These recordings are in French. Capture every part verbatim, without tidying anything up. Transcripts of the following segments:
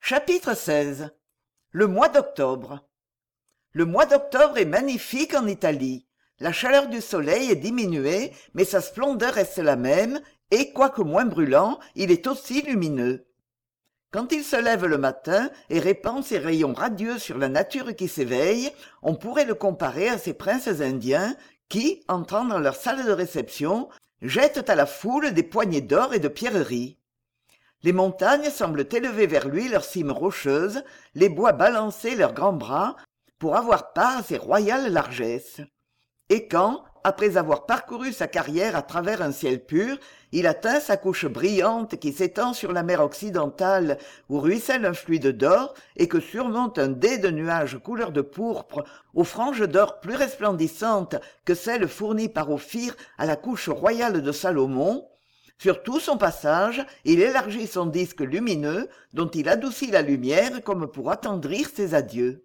Chapitre seize. Le mois d'octobre. Le mois d'octobre est magnifique en Italie. La chaleur du soleil est diminuée, mais sa splendeur reste la même, et, quoique moins brûlant, il est aussi lumineux. Quand il se lève le matin et répand ses rayons radieux sur la nature qui s'éveille, on pourrait le comparer à ces princes indiens qui, entrant dans leur salle de réception, jettent à la foule des poignées d'or et de pierreries. Les montagnes semblent élever vers lui leurs cimes rocheuses, les bois balancer leurs grands bras pour avoir part à ses royales largesses. Et quand, après avoir parcouru sa carrière à travers un ciel pur, il atteint sa couche brillante qui s'étend sur la mer occidentale où ruisselle un fluide d'or et que surmonte un dais de nuages couleur de pourpre aux franges d'or plus resplendissantes que celles fournies par Ophir à la couche royale de Salomon, sur tout son passage, il élargit son disque lumineux, dont il adoucit la lumière comme pour attendrir ses adieux.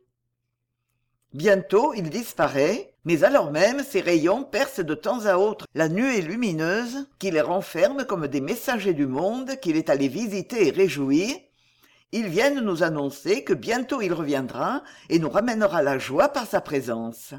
Bientôt il disparaît, mais alors même ses rayons percent de temps à autre la nuée lumineuse qui les renferme comme des messagers du monde qu'il est allé visiter et réjouir. Ils viennent nous annoncer que bientôt il reviendra et nous ramènera la joie par sa présence.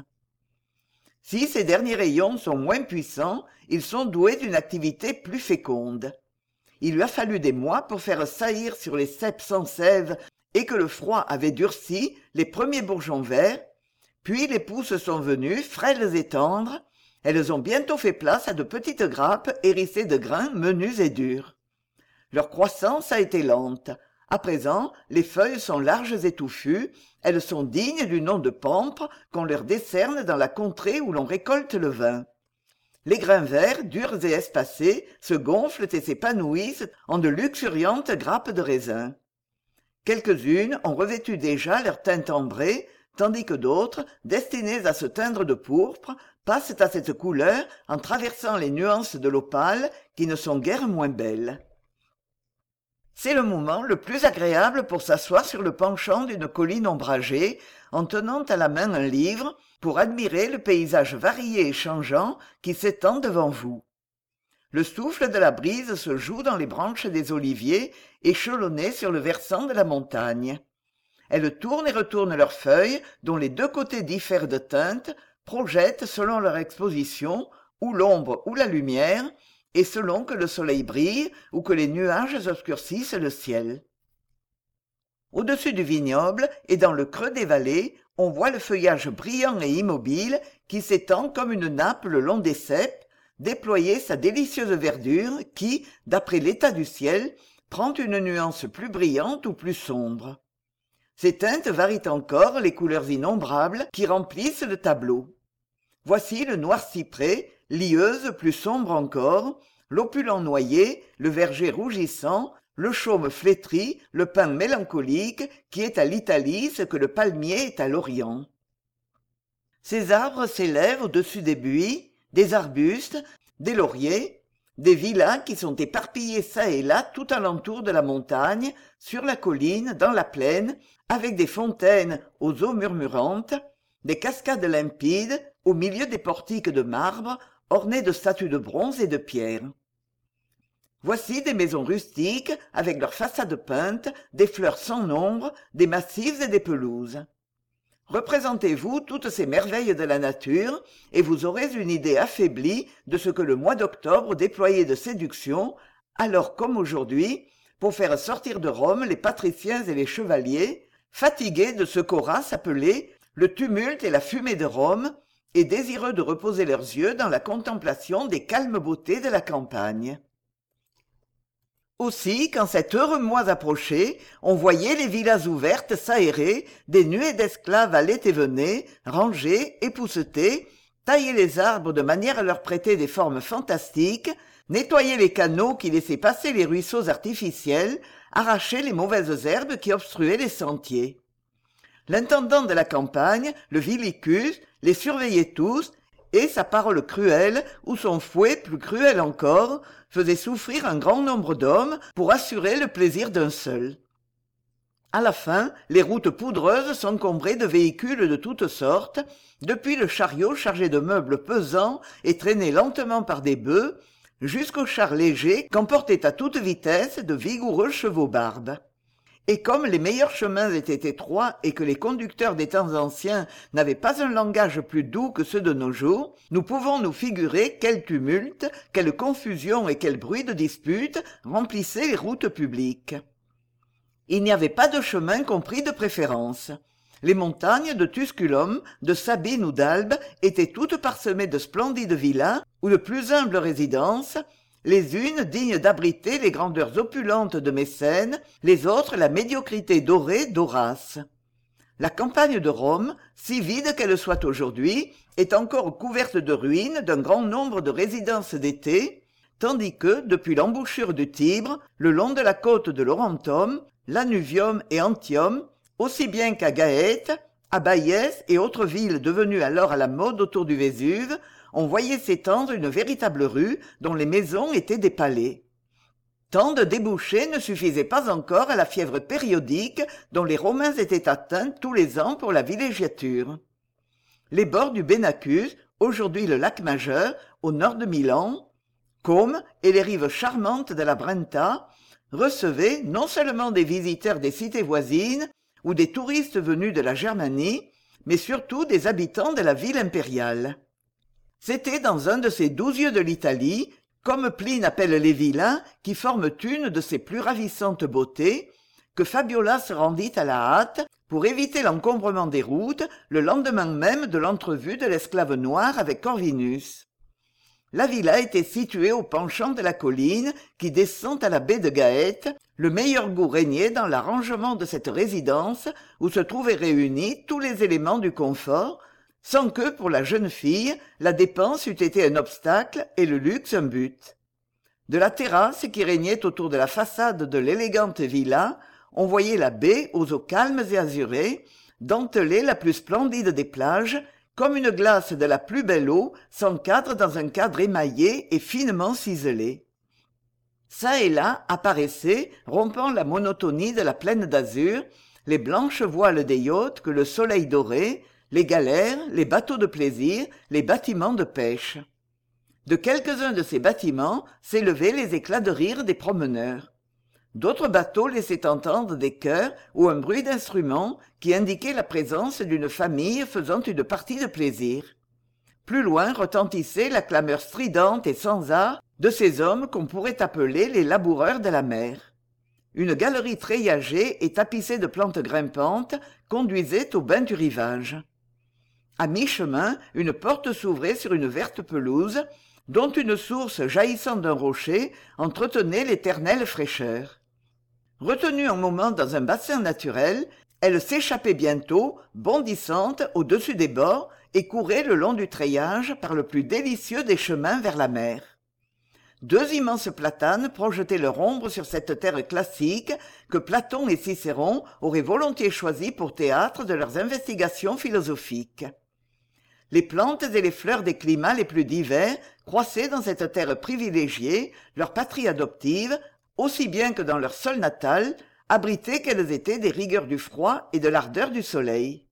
Si ces derniers rayons sont moins puissants, ils sont doués d'une activité plus féconde. Il lui a fallu des mois pour faire saillir sur les ceps sans sève et que le froid avait durci les premiers bourgeons verts, puis les pousses sont venues, frêles et tendres. Elles ont bientôt fait place à de petites grappes hérissées de grains menus et durs. Leur croissance a été lente. À présent, les feuilles sont larges et touffues, elles sont dignes du nom de pampres qu'on leur décerne dans la contrée où l'on récolte le vin. Les grains verts, durs et espacés, se gonflent et s'épanouissent en de luxuriantes grappes de raisin. Quelques-unes ont revêtu déjà leur teinte ambrée, tandis que d'autres, destinées à se teindre de pourpre, passent à cette couleur en traversant les nuances de l'opale qui ne sont guère moins belles. C'est le moment le plus agréable pour s'asseoir sur le penchant d'une colline ombragée, en tenant à la main un livre, pour admirer le paysage varié et changeant qui s'étend devant vous. Le souffle de la brise se joue dans les branches des oliviers échelonnés sur le versant de la montagne. Elles tournent et retournent leurs feuilles, dont les deux côtés diffèrent de teinte, projettent selon leur exposition, ou l'ombre ou la lumière, et selon que le soleil brille ou que les nuages obscurcissent le ciel. Au-dessus du vignoble et dans le creux des vallées, on voit le feuillage brillant et immobile qui s'étend comme une nappe le long des ceps, déployer sa délicieuse verdure qui, d'après l'état du ciel, prend une nuance plus brillante ou plus sombre. Ces teintes varient encore les couleurs innombrables qui remplissent le tableau. Voici le noir cyprès, lieuse plus sombre encore, l'opulent noyer, le verger rougissant, le chaume flétri, le pin mélancolique, qui est à l'Italie ce que le palmier est à l'Orient. Ces arbres s'élèvent au-dessus des buis, des arbustes, des lauriers, des villas qui sont éparpillées çà et là tout alentour de la montagne, sur la colline, dans la plaine, avec des fontaines aux eaux murmurantes, des cascades limpides, au milieu des portiques de marbre, ornés de statues de bronze et de pierre. Voici des maisons rustiques, avec leurs façades peintes, des fleurs sans nombre, des massifs et des pelouses. Représentez-vous toutes ces merveilles de la nature, et vous aurez une idée affaiblie de ce que le mois d'octobre déployait de séduction, alors comme aujourd'hui, pour faire sortir de Rome les patriciens et les chevaliers, fatigués de ce qu'Horace appelait le tumulte et la fumée de Rome, et désireux de reposer leurs yeux dans la contemplation des calmes beautés de la campagne. Aussi, quand cet heureux mois approchait, on voyait les villas ouvertes s'aérer, des nuées d'esclaves allaient et venaient, rangées, époussetées, tailler les arbres de manière à leur prêter des formes fantastiques, nettoyer les canaux qui laissaient passer les ruisseaux artificiels, arracher les mauvaises herbes qui obstruaient les sentiers. L'intendant de la campagne, le Villicus, les surveillait tous, et sa parole cruelle, ou son fouet plus cruel encore, faisait souffrir un grand nombre d'hommes pour assurer le plaisir d'un seul. À la fin, les routes poudreuses s'encombraient de véhicules de toutes sortes, depuis le chariot chargé de meubles pesants et traîné lentement par des bœufs, jusqu'aux chars légers qu'emportaient à toute vitesse de vigoureux chevaux barbes. Et comme les meilleurs chemins étaient étroits et que les conducteurs des temps anciens n'avaient pas un langage plus doux que ceux de nos jours, nous pouvons nous figurer quel tumulte, quelle confusion et quel bruit de disputes remplissaient les routes publiques. Il n'y avait pas de chemin compris de préférence. Les montagnes de Tusculum, de Sabine ou d'Albe étaient toutes parsemées de splendides villas ou de plus humbles résidences, les unes dignes d'abriter les grandeurs opulentes de Mécène, les autres la médiocrité dorée d'Horace. La campagne de Rome, si vide qu'elle soit aujourd'hui, est encore couverte de ruines d'un grand nombre de résidences d'été, tandis que, depuis l'embouchure du Tibre, le long de la côte de Laurentum, Lanuvium et Antium, aussi bien qu'à Gaète, à Baïès et autres villes devenues alors à la mode autour du Vésuve, on voyait s'étendre une véritable rue dont les maisons étaient des palais. Tant de débouchés ne suffisaient pas encore à la fièvre périodique dont les Romains étaient atteints tous les ans pour la villégiature. Les bords du Benacus, aujourd'hui le lac Majeur, au nord de Milan, Côme et les rives charmantes de la Brenta, recevaient non seulement des visiteurs des cités voisines ou des touristes venus de la Germanie, mais surtout des habitants de la ville impériale. C'était dans un de ces douze lieues de l'Italie, comme Pline appelle les villains, qui forment une de ses plus ravissantes beautés, que Fabiola se rendit à la hâte pour éviter l'encombrement des routes le lendemain même de l'entrevue de l'esclave noire avec Corvinus. La villa était située au penchant de la colline qui descend à la baie de Gaète. Le meilleur goût régnait dans l'arrangement de cette résidence où se trouvaient réunis tous les éléments du confort, sans que, pour la jeune fille, la dépense eût été un obstacle et le luxe un but. De la terrasse qui régnait autour de la façade de l'élégante villa, on voyait la baie aux eaux calmes et azurées, dentelée la plus splendide des plages, comme une glace de la plus belle eau s'encadre dans un cadre émaillé et finement ciselé. Ça et là apparaissaient, rompant la monotonie de la plaine d'azur, les blanches voiles des yachts que le soleil dorait, les galères, les bateaux de plaisir, les bâtiments de pêche. De quelques-uns de ces bâtiments s'élevaient les éclats de rire des promeneurs. D'autres bateaux laissaient entendre des chœurs ou un bruit d'instruments qui indiquait la présence d'une famille faisant une partie de plaisir. Plus loin retentissait la clameur stridente et sans art de ces hommes qu'on pourrait appeler les laboureurs de la mer. Une galerie treillagée et tapissée de plantes grimpantes conduisait au bain du rivage. À mi-chemin, une porte s'ouvrait sur une verte pelouse, dont une source jaillissant d'un rocher entretenait l'éternelle fraîcheur. Retenue un moment dans un bassin naturel, elle s'échappait bientôt, bondissante au-dessus des bords, et courait le long du treillage par le plus délicieux des chemins vers la mer. Deux immenses platanes projetaient leur ombre sur cette terre classique que Platon et Cicéron auraient volontiers choisie pour théâtre de leurs investigations philosophiques. Les plantes et les fleurs des climats les plus divers croissaient dans cette terre privilégiée, leur patrie adoptive, aussi bien que dans leur sol natal, abritées qu'elles étaient des rigueurs du froid et de l'ardeur du soleil.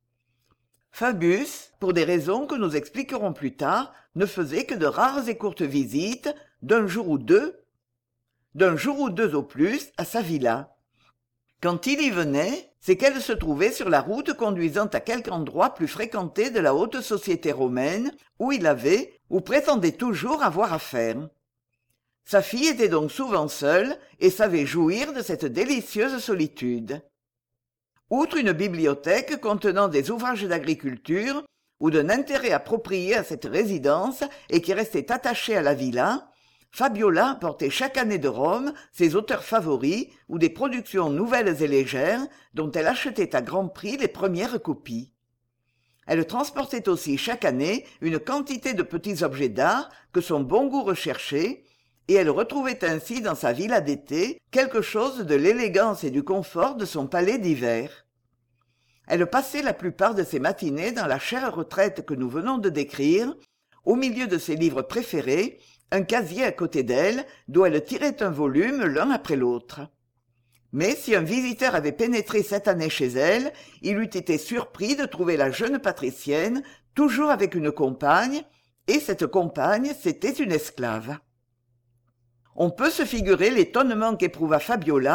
Fabius, pour des raisons que nous expliquerons plus tard, ne faisait que de rares et courtes visites, d'un jour ou deux, d'un jour ou deux au plus, à sa villa. Quand il y venait, c'est qu'elle se trouvait sur la route conduisant à quelque endroit plus fréquenté de la haute société romaine, où il avait, ou prétendait toujours avoir affaire. Sa fille était donc souvent seule et savait jouir de cette délicieuse solitude. Outre une bibliothèque contenant des ouvrages d'agriculture ou d'un intérêt approprié à cette résidence et qui restait attachée à la villa, Fabiola apportait chaque année de Rome ses auteurs favoris ou des productions nouvelles et légères dont elle achetait à grand prix les premières copies. Elle transportait aussi chaque année une quantité de petits objets d'art que son bon goût recherchait, et elle retrouvait ainsi dans sa villa d'été quelque chose de l'élégance et du confort de son palais d'hiver. Elle passait la plupart de ses matinées dans la chère retraite que nous venons de décrire, au milieu de ses livres préférés, un casier à côté d'elle, d'où elle tirait un volume l'un après l'autre. Mais si un visiteur avait pénétré cette année chez elle, il eût été surpris de trouver la jeune patricienne toujours avec une compagne, et cette compagne, c'était une esclave. On peut se figurer l'étonnement qu'éprouva Fabiola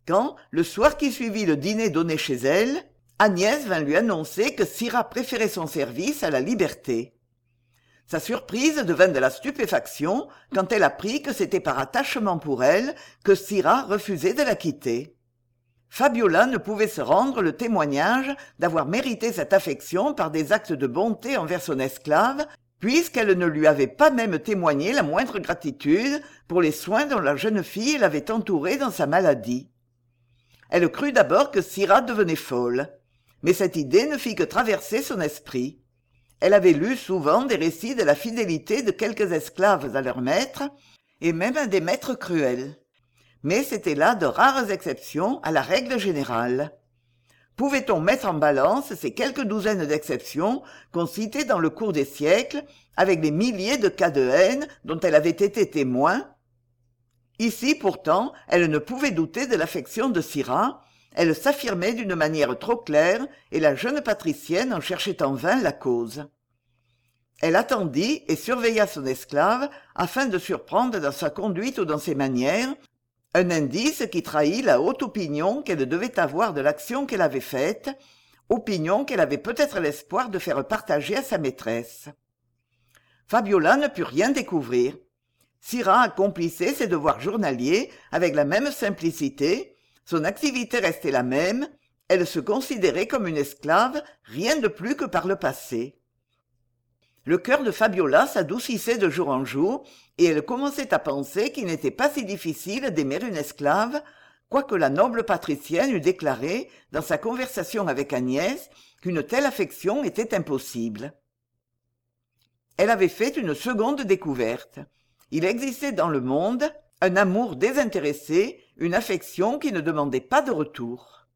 quand, le soir qui suivit le dîner donné chez elle, Agnès vint lui annoncer que Syrah préférait son service à la liberté. Sa surprise devint de la stupéfaction quand elle apprit que c'était par attachement pour elle que Syrah refusait de la quitter. Fabiola ne pouvait se rendre le témoignage d'avoir mérité cette affection par des actes de bonté envers son esclave, puisqu'elle ne lui avait pas même témoigné la moindre gratitude pour les soins dont la jeune fille l'avait entourée dans sa maladie. Elle crut d'abord que Syrah devenait folle, mais cette idée ne fit que traverser son esprit. Elle avait lu souvent des récits de la fidélité de quelques esclaves à leurs maîtres, et même à des maîtres cruels. Mais c'étaient là de rares exceptions à la règle générale. Pouvait-on mettre en balance ces quelques douzaines d'exceptions qu'on citait dans le cours des siècles avec les milliers de cas de haine dont elle avait été témoin? Ici, pourtant, elle ne pouvait douter de l'affection de Syrah, elle s'affirmait d'une manière trop claire et la jeune patricienne en cherchait en vain la cause. Elle attendit et surveilla son esclave afin de surprendre dans sa conduite ou dans ses manières un indice qui trahit la haute opinion qu'elle devait avoir de l'action qu'elle avait faite, opinion qu'elle avait peut-être l'espoir de faire partager à sa maîtresse. Fabiola ne put rien découvrir. Syrah accomplissait ses devoirs journaliers avec la même simplicité, son activité restait la même, elle se considérait comme une esclave, rien de plus que par le passé. Le cœur de Fabiola s'adoucissait de jour en jour, et elle commençait à penser qu'il n'était pas si difficile d'aimer une esclave, quoique la noble patricienne eût déclaré, dans sa conversation avec Agnès, qu'une telle affection était impossible. Elle avait fait une seconde découverte. Il existait dans le monde un amour désintéressé, une affection qui ne demandait pas de retour.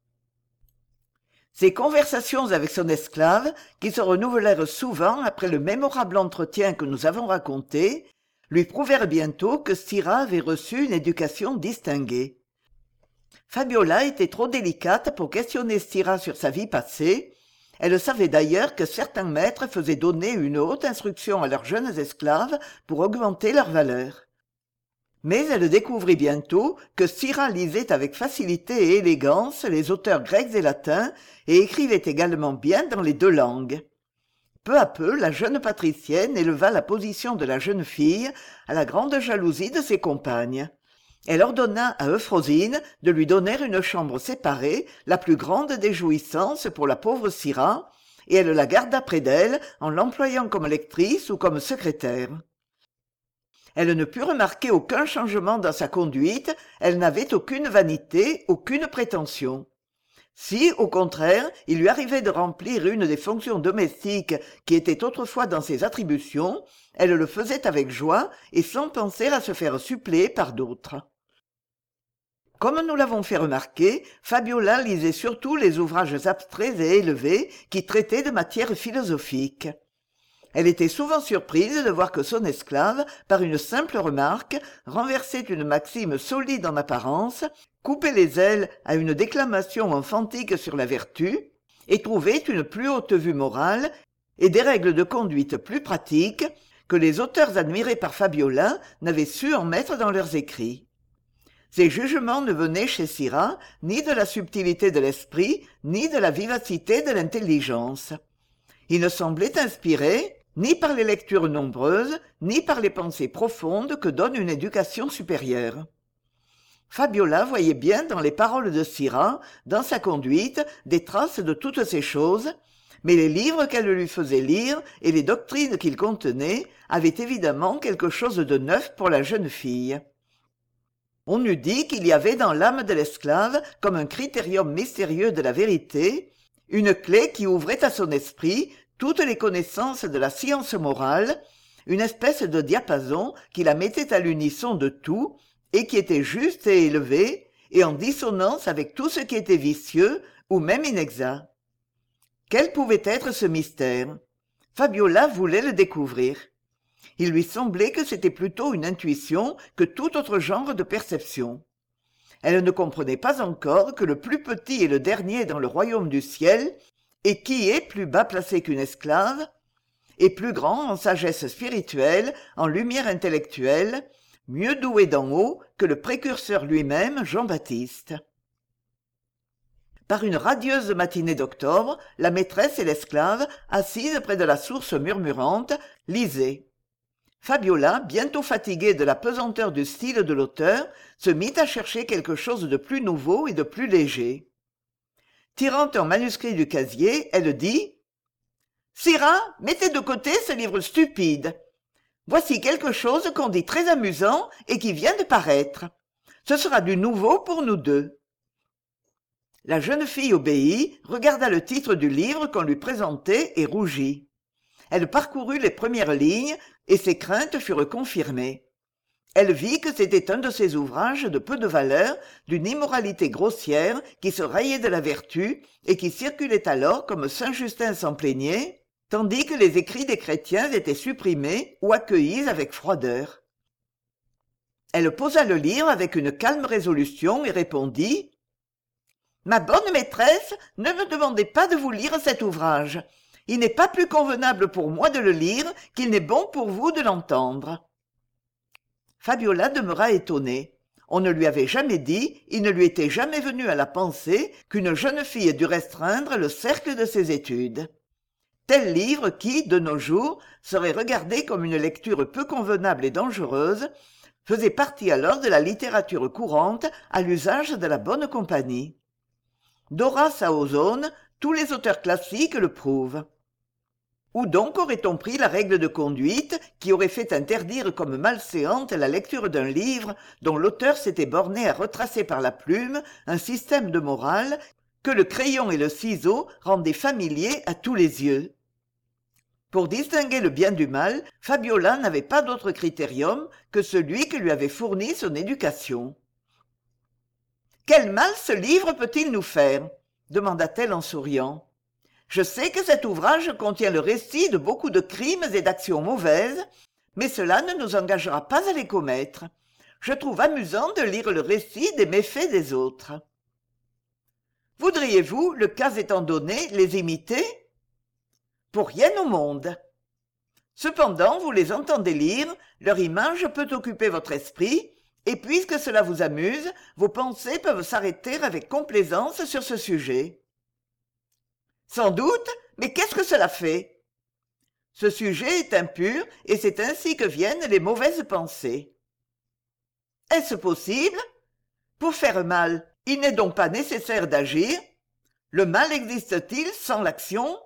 Ces conversations avec son esclave, qui se renouvelèrent souvent après le mémorable entretien que nous avons raconté, lui prouvèrent bientôt que Syrah avait reçu une éducation distinguée. Fabiola était trop délicate pour questionner Syrah sur sa vie passée. Elle savait d'ailleurs que certains maîtres faisaient donner une haute instruction à leurs jeunes esclaves pour augmenter leur valeur. Mais elle découvrit bientôt que Syrah lisait avec facilité et élégance les auteurs grecs et latins et écrivait également bien dans les deux langues. Peu à peu, la jeune patricienne éleva la position de la jeune fille à la grande jalousie de ses compagnes. Elle ordonna à Euphrosyne de lui donner une chambre séparée, la plus grande des jouissances pour la pauvre Syrah, et elle la garda près d'elle en l'employant comme lectrice ou comme secrétaire. Elle ne put remarquer aucun changement dans sa conduite, elle n'avait aucune vanité, aucune prétention. Si, au contraire, il lui arrivait de remplir une des fonctions domestiques qui étaient autrefois dans ses attributions, elle le faisait avec joie et sans penser à se faire suppléer par d'autres. Comme nous l'avons fait remarquer, Fabiola lisait surtout les ouvrages abstraits et élevés qui traitaient de matières philosophiques. Elle était souvent surprise de voir que son esclave, par une simple remarque, renversait une maxime solide en apparence, coupait les ailes à une déclamation emphantique sur la vertu, et trouvait une plus haute vue morale et des règles de conduite plus pratiques que les auteurs admirés par Fabiola n'avaient su en mettre dans leurs écrits. Ces jugements ne venaient chez Syrah ni de la subtilité de l'esprit, ni de la vivacité de l'intelligence. Ils ne semblaient inspirés ni par les lectures nombreuses, ni par les pensées profondes que donne une éducation supérieure. Fabiola voyait bien dans les paroles de Syrah, dans sa conduite, des traces de toutes ces choses, mais les livres qu'elle lui faisait lire et les doctrines qu'ils contenaient avaient évidemment quelque chose de neuf pour la jeune fille. On eût dit qu'il y avait dans l'âme de l'esclave, comme un critérium mystérieux de la vérité, une clé qui ouvrait à son esprit toutes les connaissances de la science morale, une espèce de diapason qui la mettait à l'unisson de tout, et qui était juste et élevé, et en dissonance avec tout ce qui était vicieux ou même inexact. Quel pouvait être ce mystère? Fabiola voulait le découvrir. Il lui semblait que c'était plutôt une intuition que tout autre genre de perception. Elle ne comprenait pas encore que le plus petit est le dernier dans le royaume du ciel, et qui est plus bas placé qu'une esclave, et plus grand en sagesse spirituelle, en lumière intellectuelle, mieux doué d'en haut que le précurseur lui-même, Jean-Baptiste. Par une radieuse matinée d'octobre, la maîtresse et l'esclave, assises près de la source murmurante, lisaient. Fabiola, bientôt fatiguée de la pesanteur du style de l'auteur, se mit à chercher quelque chose de plus nouveau et de plus léger. Tirant un manuscrit du casier, elle dit « Syrah, mettez de côté ce livre stupide. Voici quelque chose qu'on dit très amusant et qui vient de paraître. Ce sera du nouveau pour nous deux. » La jeune fille obéit, regarda le titre du livre qu'on lui présentait et rougit. Elle parcourut les premières lignes et ses craintes furent confirmées. Elle vit que c'était un de ces ouvrages de peu de valeur, d'une immoralité grossière qui se raillait de la vertu et qui circulait alors comme Saint Justin s'en plaignait, tandis que les écrits des chrétiens étaient supprimés ou accueillis avec froideur. Elle posa le livre avec une calme résolution et répondit « Ma bonne maîtresse, ne me demandez pas de vous lire cet ouvrage. Il n'est pas plus convenable pour moi de le lire qu'il n'est bon pour vous de l'entendre. » Fabiola demeura étonnée. On ne lui avait jamais dit, il ne lui était jamais venu à la pensée qu'une jeune fille dût restreindre le cercle de ses études. Tel livre qui, de nos jours, serait regardé comme une lecture peu convenable et dangereuse, faisait partie alors de la littérature courante à l'usage de la bonne compagnie. D'Horace à Ozone, tous les auteurs classiques le prouvent. Où donc aurait-on pris la règle de conduite qui aurait fait interdire comme malséante la lecture d'un livre dont l'auteur s'était borné à retracer par la plume un système de morale que le crayon et le ciseau rendaient familier à tous les yeux? Pour distinguer le bien du mal, Fabiola n'avait pas d'autre critérium que celui que lui avait fourni son éducation. « Quel mal ce livre peut-il nous faire ?» demanda-t-elle en souriant. Je sais que cet ouvrage contient le récit de beaucoup de crimes et d'actions mauvaises, mais cela ne nous engagera pas à les commettre. Je trouve amusant de lire le récit des méfaits des autres. Voudriez-vous, le cas étant donné, les imiter? Pour rien au monde. Cependant, vous les entendez lire, leur image peut occuper votre esprit, et puisque cela vous amuse, vos pensées peuvent s'arrêter avec complaisance sur ce sujet. Sans doute, mais qu'est-ce que cela fait? Ce sujet est impur et c'est ainsi que viennent les mauvaises pensées. Est-ce possible? Pour faire mal, il n'est donc pas nécessaire d'agir? Le mal existe-t-il sans l'action?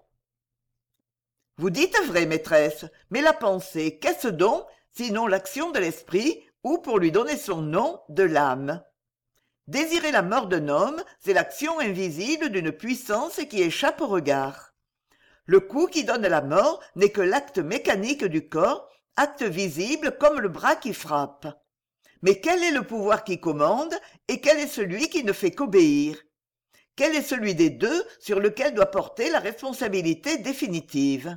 Vous dites vrai, maîtresse, mais la pensée, qu'est-ce donc, sinon l'action de l'esprit, ou pour lui donner son nom, de l'âme? Désirer la mort d'un homme, c'est l'action invisible d'une puissance qui échappe au regard. Le coup qui donne la mort n'est que l'acte mécanique du corps, acte visible comme le bras qui frappe. Mais quel est le pouvoir qui commande et quel est celui qui ne fait qu'obéir? Quel est celui des deux sur lequel doit porter la responsabilité définitive?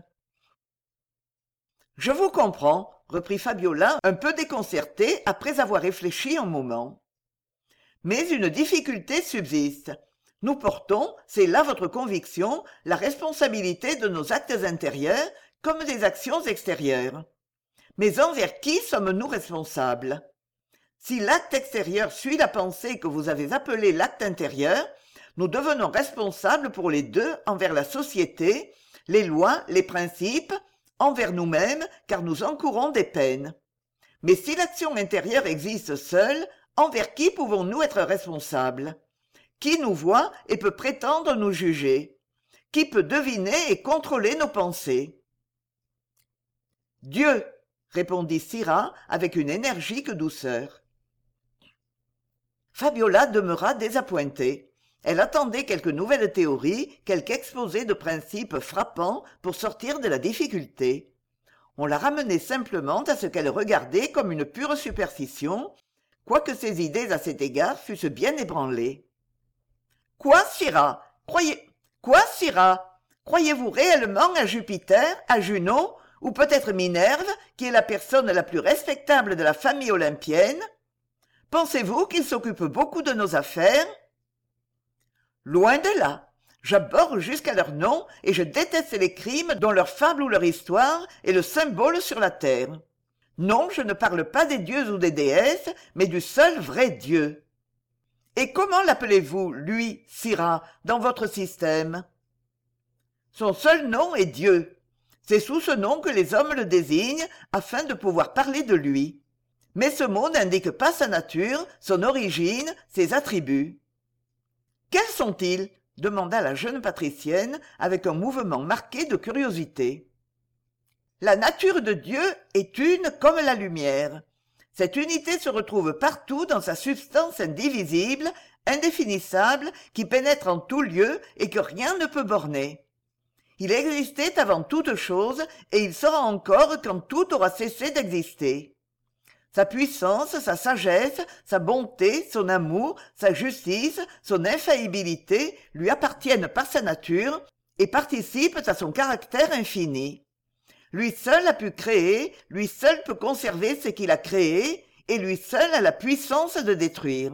Je vous comprends, reprit Fabiola un peu déconcertée après avoir réfléchi un moment. Mais une difficulté subsiste. Nous portons, c'est là votre conviction, la responsabilité de nos actes intérieurs comme des actions extérieures. Mais envers qui sommes-nous responsables? Si l'acte extérieur suit la pensée que vous avez appelée l'acte intérieur, nous devenons responsables pour les deux envers la société, les lois, les principes, envers nous-mêmes, car nous encourons des peines. Mais si l'action intérieure existe seule, envers qui pouvons-nous être responsables? Qui nous voit et peut prétendre nous juger? Qui peut deviner et contrôler nos pensées? Dieu, répondit Syrah avec une énergique douceur. Fabiola demeura désappointée. Elle attendait quelque nouvelle théorie, quelque exposé de principes frappants pour sortir de la difficulté. On la ramenait simplement à ce qu'elle regardait comme une pure superstition, quoique ses idées à cet égard fussent bien ébranlées. « Quoi, Syrah? Croyez... Quoi, Syrah? Croyez-vous réellement à Jupiter, à Junon, ou peut-être Minerve, qui est la personne la plus respectable de la famille olympienne? Pensez-vous qu'ils s'occupent beaucoup de nos affaires? Loin de là. J'abhorre jusqu'à leur nom et je déteste les crimes dont leur fable ou leur histoire est le symbole sur la terre. Non, je ne parle pas des dieux ou des déesses, mais du seul vrai Dieu. Et comment l'appelez-vous, lui, Syrah, dans votre système? Son seul nom est Dieu. C'est sous ce nom que les hommes le désignent afin de pouvoir parler de lui. Mais ce mot n'indique pas sa nature, son origine, ses attributs. Quels sont-ils? Demanda la jeune patricienne avec un mouvement marqué de curiosité. La nature de Dieu est une comme la lumière. Cette unité se retrouve partout dans sa substance indivisible, indéfinissable, qui pénètre en tout lieu et que rien ne peut borner. Il existait avant toute chose et il sera encore quand tout aura cessé d'exister. Sa puissance, sa sagesse, sa bonté, son amour, sa justice, son infaillibilité lui appartiennent par sa nature et participent à son caractère infini. Lui seul a pu créer, lui seul peut conserver ce qu'il a créé, et lui seul a la puissance de détruire.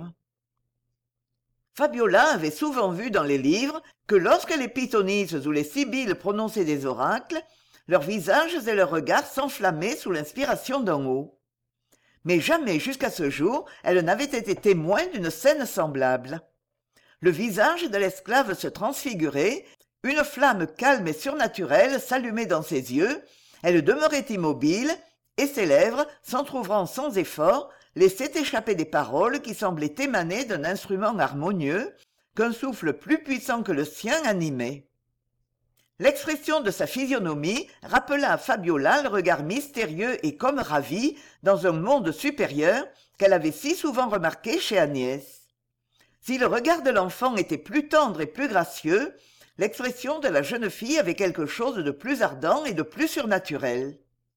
Fabiola avait souvent vu dans les livres que lorsque les pythonisses ou les sibylles prononçaient des oracles, leurs visages et leurs regards s'enflammaient sous l'inspiration d'en haut. Mais jamais jusqu'à ce jour elle n'avait été témoin d'une scène semblable. Le visage de l'esclave se transfigurait, une flamme calme et surnaturelle s'allumait dans ses yeux, elle demeurait immobile, et ses lèvres, s'entr'ouvrant sans effort, laissaient échapper des paroles qui semblaient émaner d'un instrument harmonieux, qu'un souffle plus puissant que le sien animait. L'expression de sa physionomie rappela à Fabiola le regard mystérieux et comme ravi dans un monde supérieur qu'elle avait si souvent remarqué chez Agnès. Si le regard de l'enfant était plus tendre et plus gracieux, l'expression de la jeune fille avait quelque chose de plus ardent et de plus surnaturel.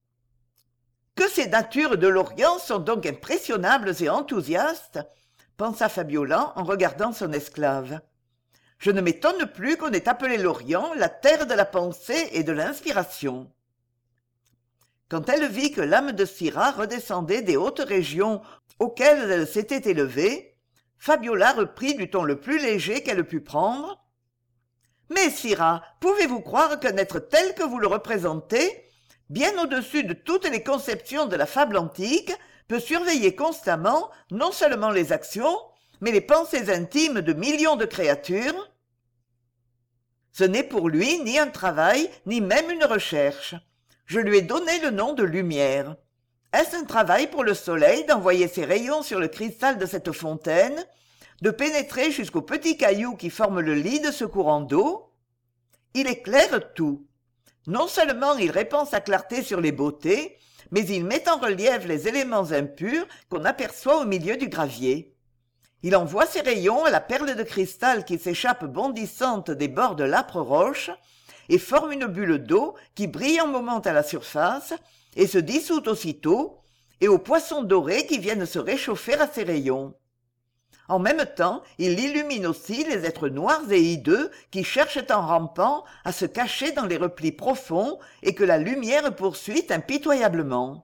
Que ces natures de l'Orient sont donc impressionnables et enthousiastes, pensa Fabiola en regardant son esclave. Je ne m'étonne plus qu'on ait appelé l'Orient la terre de la pensée et de l'inspiration. Quand elle vit que l'âme de Syrah redescendait des hautes régions auxquelles elle s'était élevée, Fabiola reprit du ton le plus léger qu'elle put prendre. « Mais, Syrah, pouvez-vous croire qu'un être tel que vous le représentez, bien au-dessus de toutes les conceptions de la fable antique, peut surveiller constamment non seulement les actions, mais les pensées intimes de millions de créatures? Ce n'est pour lui ni un travail, ni même une recherche. Je lui ai donné le nom de lumière. Est-ce un travail pour le soleil d'envoyer ses rayons sur le cristal de cette fontaine, de pénétrer jusqu'aux petits cailloux qui forment le lit de ce courant d'eau? Il éclaire tout. Non seulement il répand sa clarté sur les beautés, mais il met en relief les éléments impurs qu'on aperçoit au milieu du gravier. Il envoie ses rayons à la perle de cristal qui s'échappe bondissante des bords de l'âpre roche et forme une bulle d'eau qui brille un moment à la surface et se dissout aussitôt, et aux poissons dorés qui viennent se réchauffer à ses rayons. En même temps, il illumine aussi les êtres noirs et hideux qui cherchent en rampant à se cacher dans les replis profonds et que la lumière poursuit impitoyablement.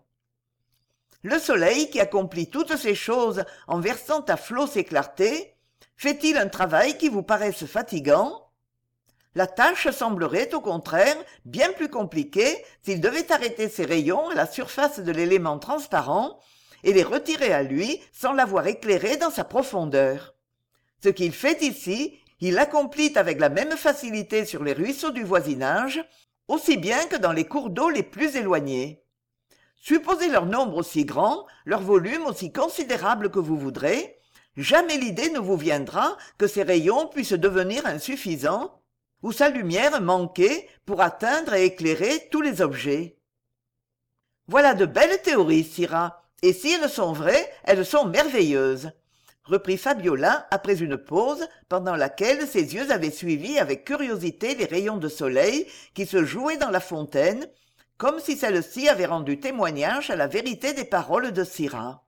Le soleil qui accomplit toutes ces choses en versant à flots ses clartés, fait-il un travail qui vous paraisse fatigant? La tâche semblerait, au contraire, bien plus compliquée s'il devait arrêter ses rayons à la surface de l'élément transparent et les retirer à lui sans l'avoir éclairé dans sa profondeur. Ce qu'il fait ici, il l'accomplit avec la même facilité sur les ruisseaux du voisinage, aussi bien que dans les cours d'eau les plus éloignés. Supposez leur nombre aussi grand, leur volume aussi considérable que vous voudrez, jamais l'idée ne vous viendra que ces rayons puissent devenir insuffisants, ou sa lumière manquer pour atteindre et éclairer tous les objets. Voilà de belles théories, Syrah, et si elles sont vraies, elles sont merveilleuses, reprit Fabiola après une pause pendant laquelle ses yeux avaient suivi avec curiosité les rayons de soleil qui se jouaient dans la fontaine, comme si celle-ci avait rendu témoignage à la vérité des paroles de Syrah.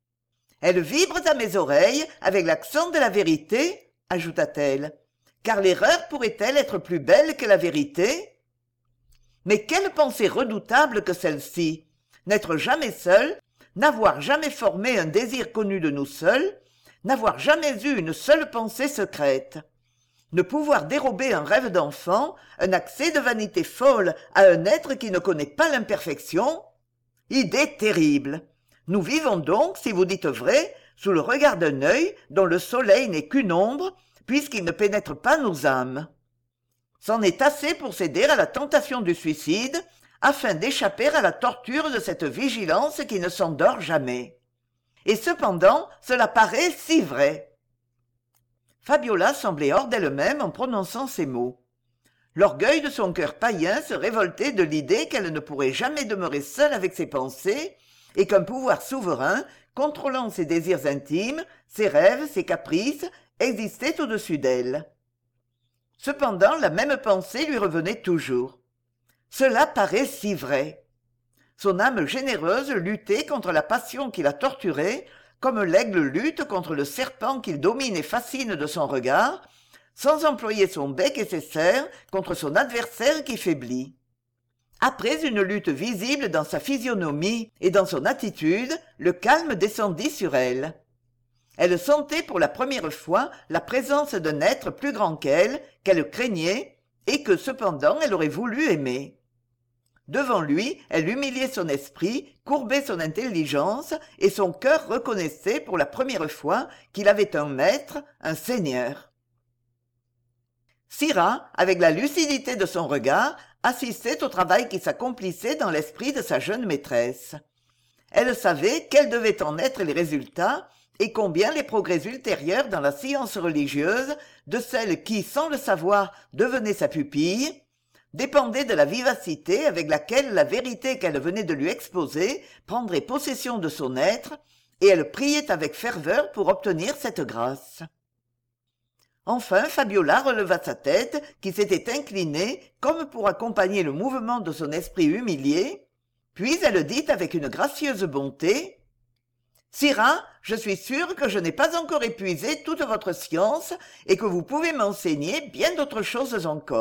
« Elles vibrent à mes oreilles avec l'accent de la vérité, ajouta-t-elle, car l'erreur pourrait-elle être plus belle que la vérité? Mais quelle pensée redoutable que celle-ci, n'être jamais seul, n'avoir jamais formé un désir connu de nous seuls, n'avoir jamais eu une seule pensée secrète. Ne pouvoir dérober un rêve d'enfant, un accès de vanité folle à un être qui ne connaît pas l'imperfection? Idée terrible! Nous vivons donc, si vous dites vrai, sous le regard d'un œil dont le soleil n'est qu'une ombre, puisqu'il ne pénètre pas nos âmes. C'en est assez pour céder à la tentation du suicide, afin d'échapper à la torture de cette vigilance qui ne s'endort jamais. Et cependant, cela paraît si vrai. Fabiola semblait hors d'elle-même en prononçant ces mots. L'orgueil de son cœur païen se révoltait de l'idée qu'elle ne pourrait jamais demeurer seule avec ses pensées, et qu'un pouvoir souverain, contrôlant ses désirs intimes, ses rêves, ses caprices, existait au-dessus d'elle. Cependant, la même pensée lui revenait toujours. Cela paraît si vrai. Son âme généreuse luttait contre la passion qui la torturait, comme l'aigle lutte contre le serpent qu'il domine et fascine de son regard, sans employer son bec et ses serres contre son adversaire qui faiblit. Après une lutte visible dans sa physionomie et dans son attitude, le calme descendit sur elle. Elle sentait pour la première fois la présence d'un être plus grand qu'elle, qu'elle craignait, et que cependant elle aurait voulu aimer. Devant lui, elle humiliait son esprit, courbait son intelligence, et son cœur reconnaissait pour la première fois qu'il avait un maître, un seigneur. Syrah, avec la lucidité de son regard, assistait au travail qui s'accomplissait dans l'esprit de sa jeune maîtresse. Elle savait quels devaient en être les résultats, et combien les progrès ultérieurs dans la science religieuse de celle qui, sans le savoir, devenait sa pupille, dépendaient de la vivacité avec laquelle la vérité qu'elle venait de lui exposer prendrait possession de son être, et elle priait avec ferveur pour obtenir cette grâce. Enfin, Fabiola releva sa tête, qui s'était inclinée comme pour accompagner le mouvement de son esprit humilié, puis elle dit avec une gracieuse bonté: « Syrah, je suis sûre que je n'ai pas encore épuisé toute votre science et que vous pouvez m'enseigner bien d'autres choses encore. »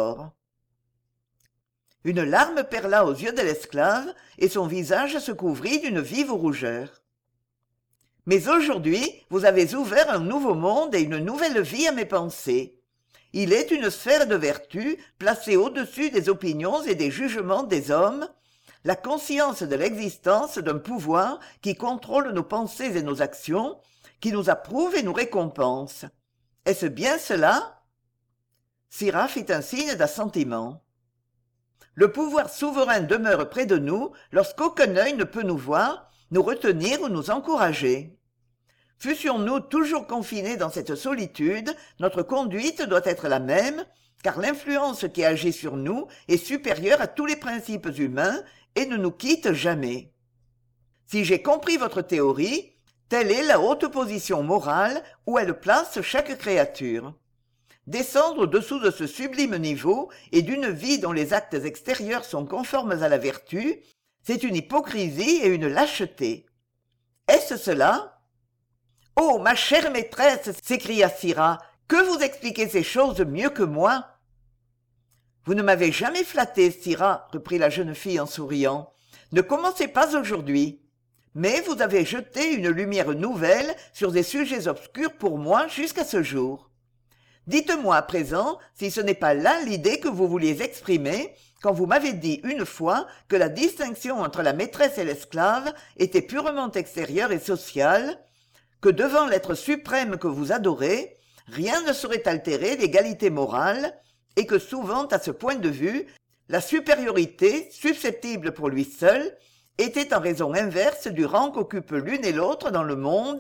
Une larme perla aux yeux de l'esclave et son visage se couvrit d'une vive rougeur. « Mais aujourd'hui, vous avez ouvert un nouveau monde et une nouvelle vie à mes pensées. Il est une sphère de vertu placée au-dessus des opinions et des jugements des hommes, la conscience de l'existence d'un pouvoir qui contrôle nos pensées et nos actions, qui nous approuve et nous récompense. Est-ce bien cela ?» Syrah fit un signe d'assentiment. « Le pouvoir souverain demeure près de nous lorsqu'aucun œil ne peut nous voir, nous retenir ou nous encourager. Fussions-nous toujours confinés dans cette solitude, notre conduite doit être la même, car l'influence qui agit sur nous est supérieure à tous les principes humains et ne nous quitte jamais. Si j'ai compris votre théorie, telle est la haute position morale où elle place chaque créature. Descendre au-dessous de ce sublime niveau et d'une vie dont les actes extérieurs sont conformes à la vertu, c'est une hypocrisie et une lâcheté. Est-ce cela ? » « Oh, ma chère maîtresse !» s'écria Syrah, « que vous expliquez ces choses mieux que moi !»« Vous ne m'avez jamais flattée, Syrah, » reprit la jeune fille en souriant. « Ne commencez pas aujourd'hui. Mais vous avez jeté une lumière nouvelle sur des sujets obscurs pour moi jusqu'à ce jour. Dites-moi à présent si ce n'est pas là l'idée que vous vouliez exprimer quand vous m'avez dit une fois que la distinction entre la maîtresse et l'esclave était purement extérieure et sociale, que devant l'être suprême que vous adorez, rien ne saurait altérer l'égalité morale, et que souvent, à ce point de vue, la supériorité, susceptible pour lui seul, était en raison inverse du rang qu'occupent l'une et l'autre dans le monde.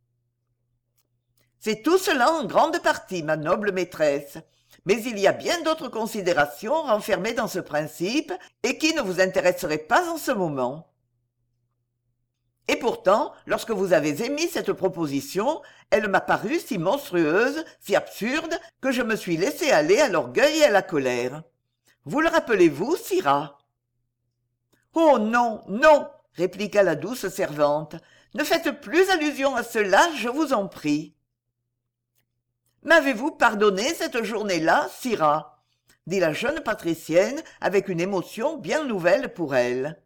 C'est tout cela en grande partie, ma noble maîtresse, mais il y a bien d'autres considérations renfermées dans ce principe et qui ne vous intéresseraient pas en ce moment. Et pourtant, lorsque vous avez émis cette proposition, elle m'a paru si monstrueuse, si absurde, que je me suis laissé aller à l'orgueil et à la colère. Vous le rappelez-vous, Syrah ? »« Oh non, non !» répliqua la douce servante. « Ne faites plus allusion à cela, je vous en prie. »« M'avez-vous pardonné cette journée-là, Syrah ?» dit la jeune patricienne avec une émotion bien nouvelle pour elle.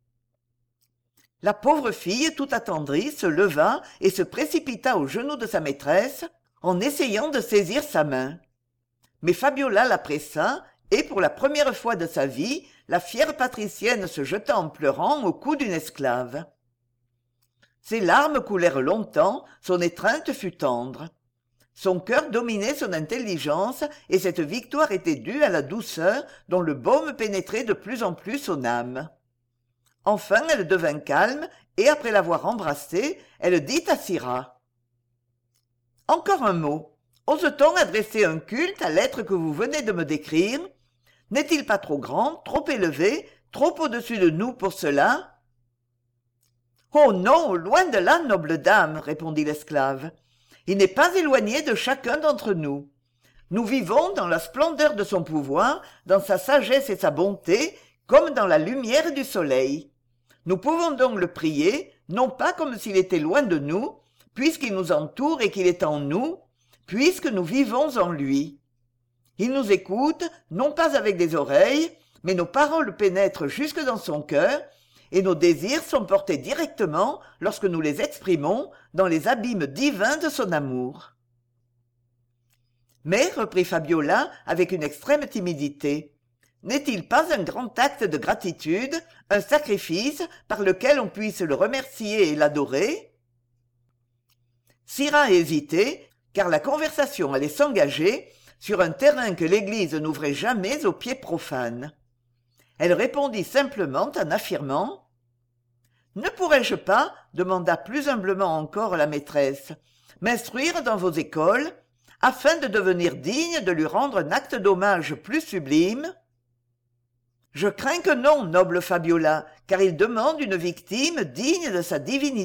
La pauvre fille, tout attendrie, se leva et se précipita aux genoux de sa maîtresse, en essayant de saisir sa main. Mais Fabiola la pressa, et pour la première fois de sa vie, la fière patricienne se jeta en pleurant au cou d'une esclave. Ses larmes coulèrent longtemps, son étreinte fut tendre. Son cœur dominait son intelligence, et cette victoire était due à la douceur dont le baume pénétrait de plus en plus son âme. Enfin elle devint calme, et après l'avoir embrassé, elle dit à Syrah: « Encore un mot. Ose-t-on adresser un culte à l'être que vous venez de me décrire? N'est-il pas trop grand, trop élevé, trop au-dessus de nous pour cela ?»« Oh non, loin de là, noble dame, répondit l'esclave. Il n'est pas éloigné de chacun d'entre nous. Nous vivons dans la splendeur de son pouvoir, dans sa sagesse et sa bonté, comme dans la lumière du soleil. Nous pouvons donc le prier, non pas comme s'il était loin de nous, puisqu'il nous entoure et qu'il est en nous, puisque nous vivons en lui. Il nous écoute, non pas avec des oreilles, mais nos paroles pénètrent jusque dans son cœur, et nos désirs sont portés directement, lorsque nous les exprimons, dans les abîmes divins de son amour. Mais, reprit Fabiola avec une extrême timidité, n'est-il pas un grand acte de gratitude, un sacrifice par lequel on puisse le remercier et l'adorer? Syrah hésitait, car la conversation allait s'engager sur un terrain que l'Église n'ouvrait jamais aux pieds profanes. Elle répondit simplement en affirmant: « Ne pourrais-je pas, demanda plus humblement encore la maîtresse, m'instruire dans vos écoles, afin de devenir digne de lui rendre un acte d'hommage plus sublime? Je crains que non, noble Fabiola, car il demande une victime digne de sa divinité. »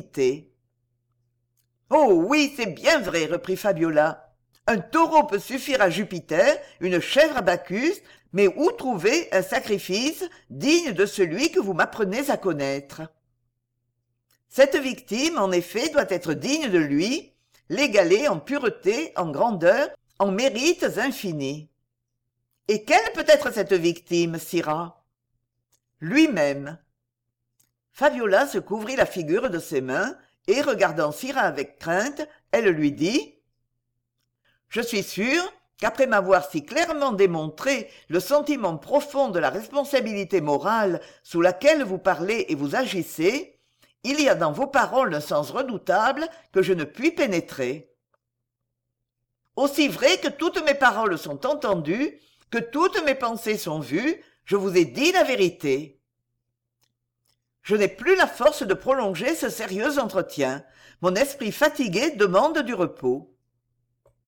« Oh oui, c'est bien vrai, reprit Fabiola. Un taureau peut suffire à Jupiter, une chèvre à Bacchus, mais où trouver un sacrifice digne de celui que vous m'apprenez à connaître? Cette victime, en effet, doit être digne de lui, l'égaler en pureté, en grandeur, en mérites infinis. Et quelle peut être cette victime, Syrah? Lui-même. Fabiola se couvrit la figure de ses mains, et, regardant Syrah avec crainte, elle lui dit: « Je suis sûre qu'après m'avoir si clairement démontré le sentiment profond de la responsabilité morale sous laquelle vous parlez et vous agissez, il y a dans vos paroles un sens redoutable que je ne puis pénétrer. Aussi vrai que toutes mes paroles sont entendues, que toutes mes pensées sont vues, je vous ai dit la vérité. Je n'ai plus la force de prolonger ce sérieux entretien. Mon esprit fatigué demande du repos.